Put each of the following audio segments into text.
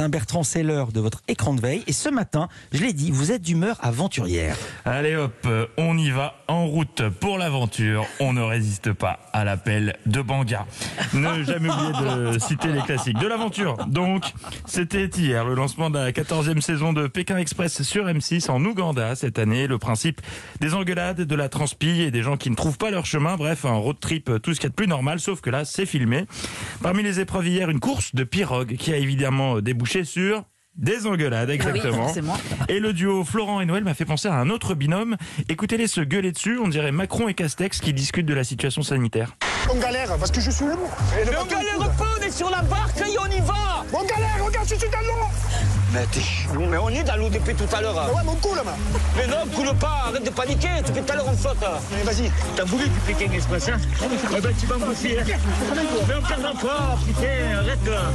matin, Bertrand, c'est l'heure de votre écran de veille. Et ce matin, je l'ai dit, vous êtes d'humeur aventurière. Allez hop, on y va, en route pour l'aventure. On ne résiste pas à l'appel de Banga. Ne jamais oublier de citer les classiques de l'aventure. Donc, c'était hier le lancement de la 14e saison de Pékin Express sur M6 en Ouganda cette année. Le principe des engueulades, de la transpi et des gens qui ne trouvent pas leur chemin. Bref, un road trip, tout ce qu'il y a de plus normal, sauf que là, c'est filmé. Parmi les épreuves hier, une course de pirogue qui a évidemment débouché sur des engueulades, exactement. Oui, et le duo Florent et Noël m'a fait penser à un autre binôme. Écoutez-les se gueuler dessus, on dirait Macron et Castex qui discutent de la situation sanitaire. On galère parce que je suis là. Mais on galère pas, on est sur la barque et on y va. On galère, regarde, je suis dans l'eau. Mais t'es chou, mais on est dans l'eau depuis tout à l'heure. Ouais, mon cou là-bas. Mais non, coule pas, arrête de paniquer, depuis tout à l'heure on saute. Mais vas-y. T'as voulu du Pékin Express, hein? Eh ben tu vas m'enfuir. Mais on perd pas, putain, arrête là.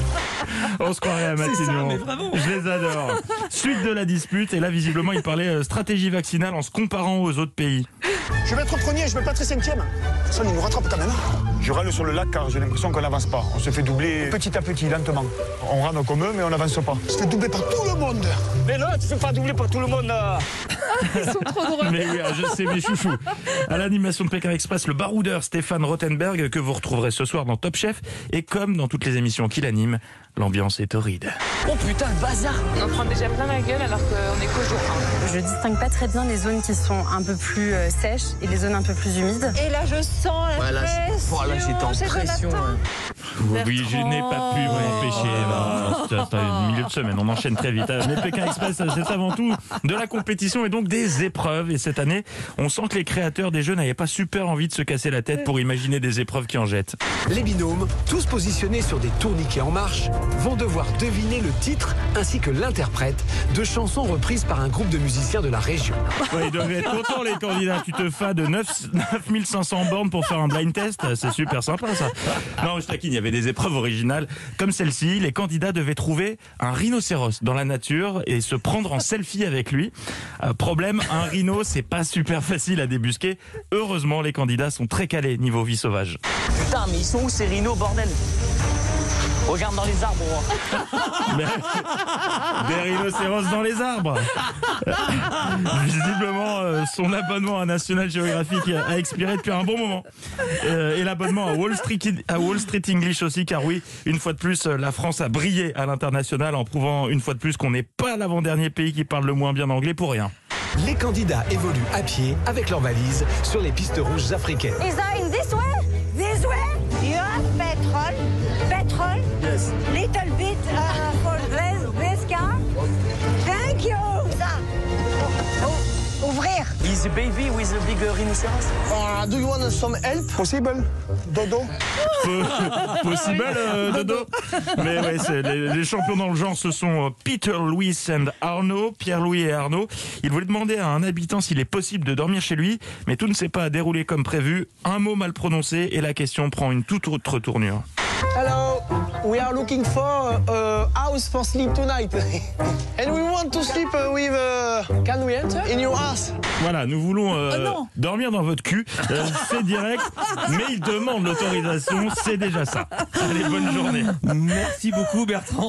On se croirait à Matignon. Je les adore. Suite de la dispute, et là visiblement il parlait stratégie vaccinale en se comparant aux autres pays. Je vais être premier, je vais pas être cinquième. Ça, il nous rattrape quand même. Je râle sur le lac car j'ai l'impression qu'on n'avance pas. On se fait doubler petit à petit, lentement. On rame comme eux, mais on n'avance pas. Je fais doubler par tout le monde. Mais non, tu fais pas doubler par tout le monde. Ils sont trop drôles. Mais oui, je sais mes chouchous. À l'animation de Pékin Express, le baroudeur Stéphane Rothenberg que vous retrouverez ce soir dans Top Chef. Et comme dans toutes les émissions qu'il anime, l'ambiance est torride. Oh putain, le bazar. On en prend déjà plein la gueule alors qu'on est qu'au jour 1. Je distingue pas très bien les zones qui sont un peu plus sèches et les zones un peu plus humides. Et là, je sens la pression. Voilà, j'étais en pression. Oui, je n'ai pas pu m'empêcher. Non, c'est un milieu de semaine, on enchaîne très vite. Mais Pékin Express, c'est avant tout de la compétition et donc des épreuves. Et cette année, on sent que les créateurs des jeux n'avaient pas super envie de se casser la tête pour imaginer des épreuves qui en jettent. Les binômes, tous positionnés sur des tourniquets en marche, vont devoir deviner le titre ainsi que l'interprète de chansons reprises par un groupe de musiciens de la région. Ouais, ils doivent être contents les candidats. Tu te fais de 9500 bornes pour faire un blind test. C'est super sympa ça. Non, je taquine, il y avait des épreuves originales comme celle-ci. Les candidats devaient trouver un rhinocéros dans la nature et se prendre en selfie avec lui. Problème, un rhino, c'est pas super facile à débusquer. Heureusement, les candidats sont très calés niveau vie sauvage. Putain, mais ils sont où ces rhinos, bordel? Regarde dans les arbres. Des rhinocéros dans les arbres. Visiblement, son abonnement à National Geographic a expiré depuis un bon moment. Et l'abonnement à Wall Street English aussi, car oui, une fois de plus, la France a brillé à l'international en prouvant une fois de plus qu'on n'est pas l'avant-dernier pays qui parle le moins bien anglais pour rien. Les candidats évoluent à pied avec leurs valises sur les pistes rouges africaines. Is that in this way? This way? You have petrol? Petrol? Yes. Little bit for this car? Thank you! Ça. Ouvrir. Is a baby with a big rhinoceros? Do you want some help? Possible. Dodo. Possible, Dodo. Mais ouais, les champions dans le genre, ce sont Peter, Louis and Arnaud, Pierre-Louis et Arnaud. Ils voulaient demander à un habitant s'il est possible de dormir chez lui, mais tout ne s'est pas déroulé comme prévu. Un mot mal prononcé et la question prend une toute autre tournure. Hello, we are looking for a house for sleep tonight. And we want to sleep with... Can we enter? In your house. Voilà, nous voulons dormir dans votre cul. C'est direct, mais ils demandent l'autorisation, c'est déjà ça. Allez, bonne journée. Merci beaucoup, Bertrand.